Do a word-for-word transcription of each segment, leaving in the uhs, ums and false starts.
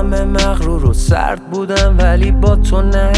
همه مغرور و سرد بودم ولی با تو نه.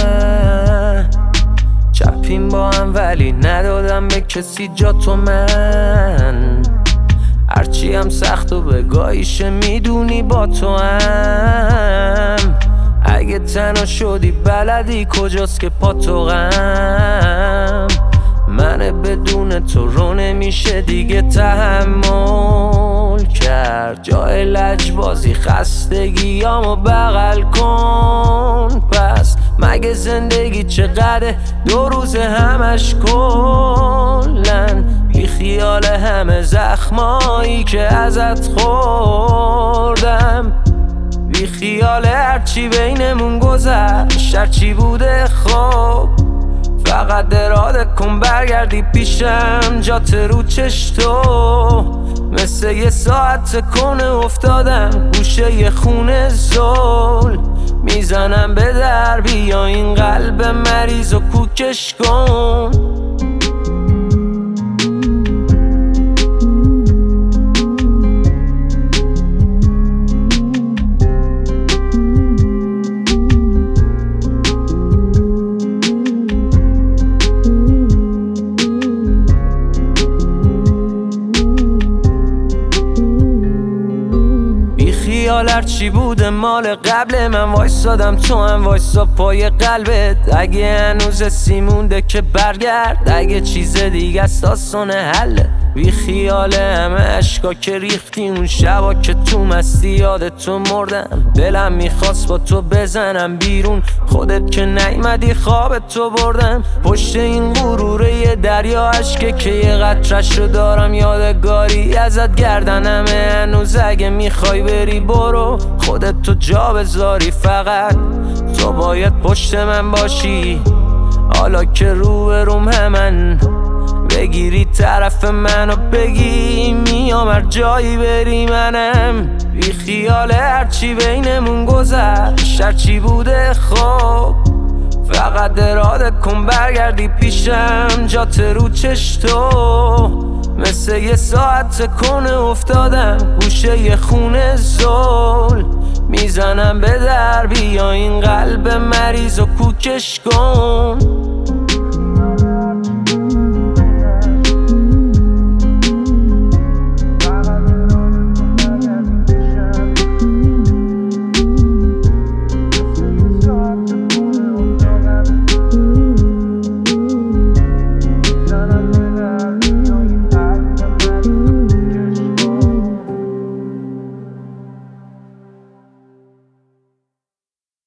چپیم با هم ولی ندادم به کسی جا تو من. هرچی هم سخت و بگاهیشه میدونی با تو هم. اگه تنها شدی بلدی کجاست که پا تو غم. من بدون تو رو نمیشه دیگه تحمل کرد. جای لجبازی خستگیامو بغل کن. پس مگه زندگی چقدر دو روز همش کلن. بی خیال همه زخمایی که ازت خوردم. بی خیال هرچی بینمون گذشت هرچی بوده خوب. فقط اراده کن برگردی پیشم جات رو چشتو. مثل یه ساعت تکونه افتادم گوشه یه خونه زل. میزنم به در بیا این قلب مریض و کوکش کن. خیال هرچی بوده مال قبل من وایسادم تو هم وایسا پای قلبت. اگه هنوز سیمونده که برگرد. اگه چیز دیگه است آسان حله. بی خیال همه عشقا که ریختی اون شبا که تو مستی یاد تو مردم. دلم میخواست با تو بزنم بیرون خودت که نیومدی خواب تو بردم. پشت این غروره یه دریا اشکه که یه قطره‌شو دارم یادگاری ازت گردنمه هنوز. اگه میخوای بری برو خودت تو جا بذاری فقط تو باید پشت من باشی. حالا که رو به روم همن بگیری طرف منو بگی میام هر جایی بری منم. بی خیال هرچی بینمون گذشت هرچی بوده خوب. فقط اراده کن برگردی پیشم جات رو چشتو. مثل یه ساعت تکونه افتادم گوشه یه خونه زل. میزنم به در بیا این قلب مریض و کوکش کن.